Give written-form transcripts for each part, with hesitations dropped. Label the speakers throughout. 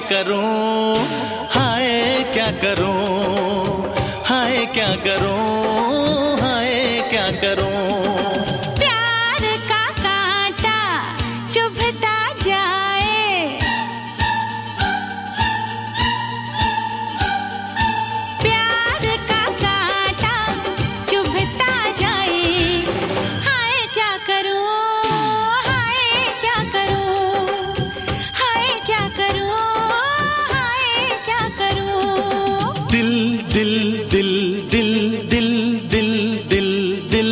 Speaker 1: करूं, हाय क्या करूं, हाय क्या करूं, हाय क्या करूं।
Speaker 2: प्यार का कांटा चुभता जाए, प्यार का कांटा चुभता जाए, हाय क्या करूं, हाय क्या करूं, हाय क्या करूं, हाय क्या करूं।
Speaker 1: दिल दिल दिल दिल दिल दिल दिल दिल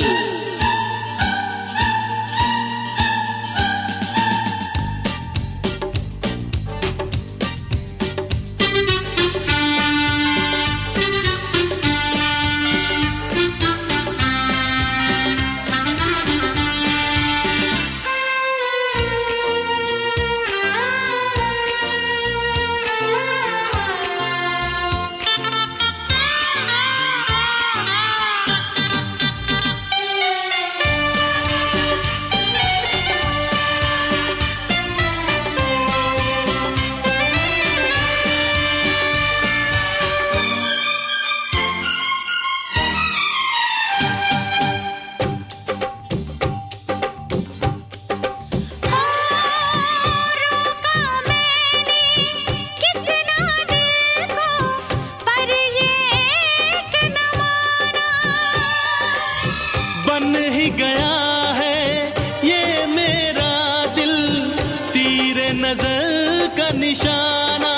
Speaker 1: बन ही गया है ये मेरा दिल, तीरे नजर का निशाना।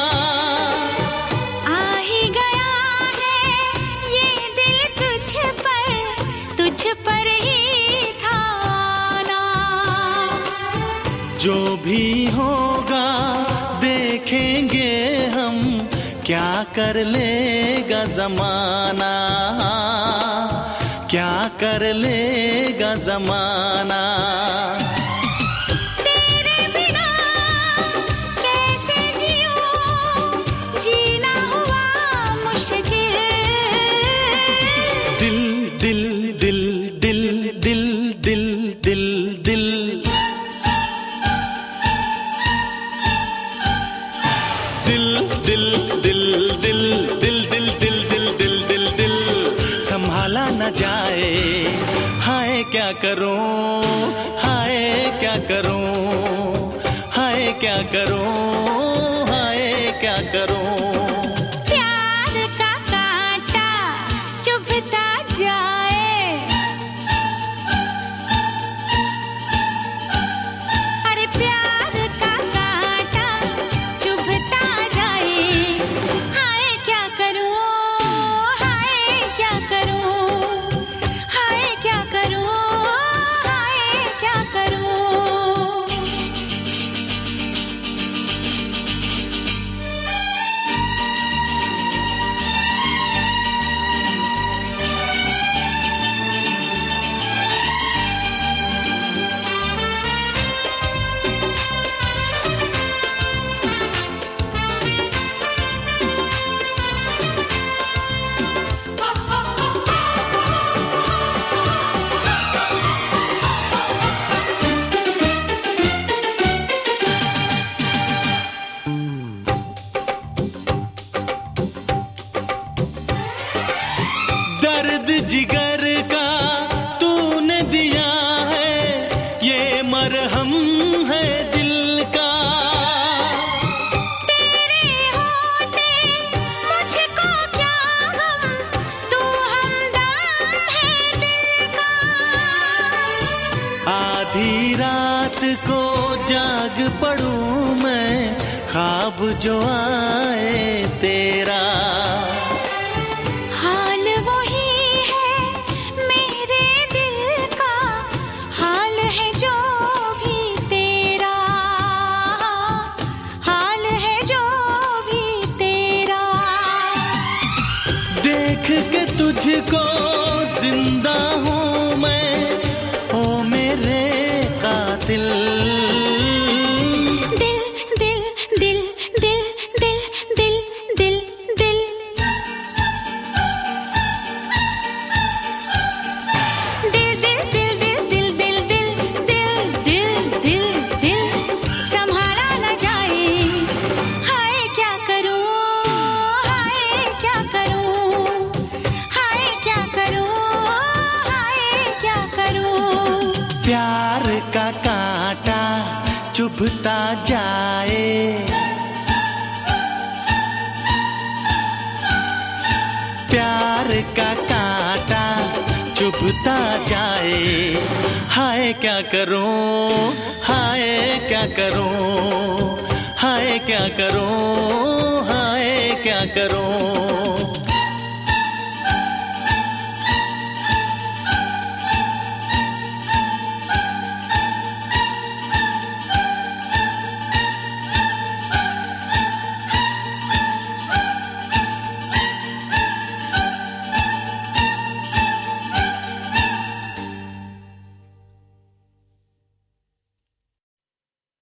Speaker 2: आ ही गया है ये दिल तुझ पर ही था आना।
Speaker 1: जो भी होगा देखेंगे हम, क्या कर लेगा जमाना, क्या कर लेगा जमाना।
Speaker 2: तेरे बिना कैसे जियूं, जीना हुआ मुश्किल।
Speaker 1: दिल दिल दिल दिल दिल दिल दिल दिल दिल दिल दिल दिल दिल दिल दिल दिल दिल दिल दिल संभाला न जाए, हाय क्या करूं, हाय क्या करूं, हाय क्या करूं, हाय क्या करूं।
Speaker 2: प्यार का कांटा चुभता जाए, अरे प्यार का कांटा चुभता जाए, हाय क्या करूं, हाय क्या करूं, हाय क्या करूं, हाय क्या करूं।
Speaker 1: दर्द जिगर का तूने दिया है, ये मरहम है दिल का।
Speaker 2: तेरे होते मुझको क्या गम, तू हमदम है दिल का।
Speaker 1: आधी रात को जाग पड़ूं मैं, ख्वाब जो आए तेरा।
Speaker 2: हाल वही है मेरे दिल का, हाल है जो भी तेरा, हाल है जो भी तेरा।
Speaker 1: देख के तुझको जिंदा हूँ मैं, ओ मेरे कातिल।
Speaker 2: दिल दिल दिल दिल दिल दिल दिल दिल दिल दिल दिल दिल दिल दिल दिल दिल दिल दिल संभाला न जाए,
Speaker 1: चुभता जाए। प्यार का कांटा चुभता जाए। हाय क्या करूं, हाय क्या करूं, हाय क्या करूं, हाय क्या करूं।